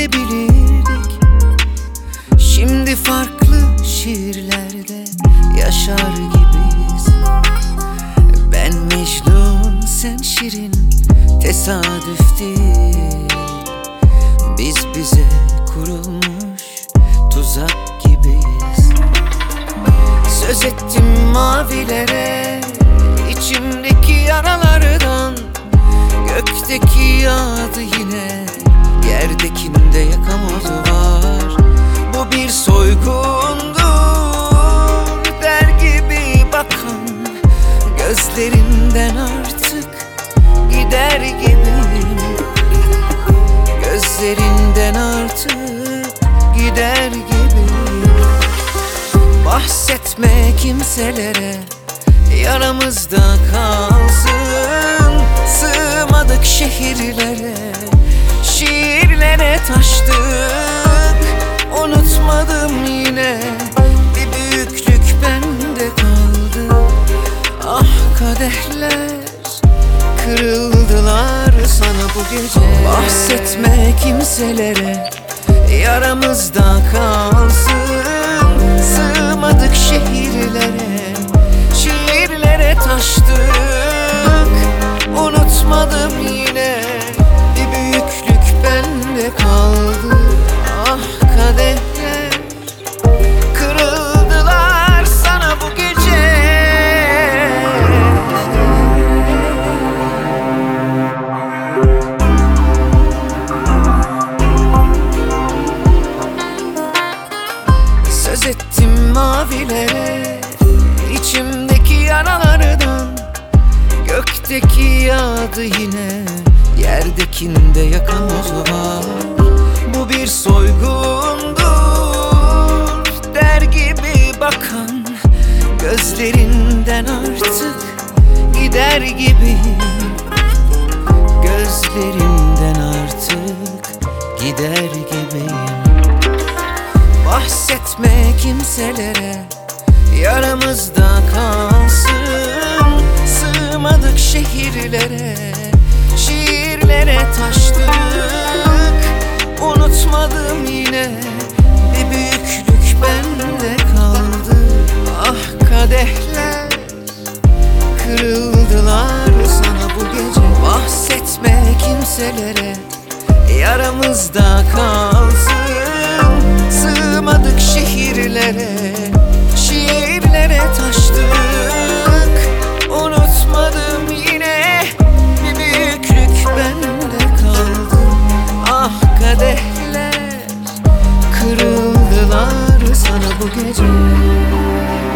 edebilirdik. Şimdi farklı şiirlerde yaşar gibiyiz. Ben Mecnun, sen Şirin, tesadüf değil. Biz bize kurulmuş tuzak gibiyiz. Söz ettim mavilere, içimdeki yaralardan. Gökteki yağdı yine, yerdekinde yakamozu var. Bu bir soygundur der gibi bakan gözlerinden artık gider gibiyim. Gözlerinden artık gider gibiyim. Bahsetme kimselere, yaramızda kalsın. Sığmadık şehirlere, şiirlere taştık. Unutmadım yine, bir büyüklük bende kaldı. Ah kadehler kırıldılar sana bu gece. Bahsetme kimselere, yaramızda kalsın. Sığmadık şehirlere, şiirlere taştık. Unutmadım yine, bir büyüklük bende kaldı. Ah kadehler kırıldılar sana bu gece. Söz ettim mavilere, içimdeki yaralardan. Gökteki yağdı yine, yerdekinde yakamozu var. Bu bir soygundur der gibi bakan gözlerinden artık gider gibiyim. Gözlerinden artık gider gibiyim. Bahsetme kimselere, yaramızda kalsın. Sığmadık şehirlere, şiirlere taştık. Unutmadım yine, bir büyüklük bende kaldı. Ah kadehler kırıldılar sana bu gece. Bahsetme kimselere, yaramızda kalsın. Sığmadık şehirlere, şiirlere taştık. Unutmadım yine, bir büyüklük bende kaldı. Ah kadehler kırıldılar sana bu gece.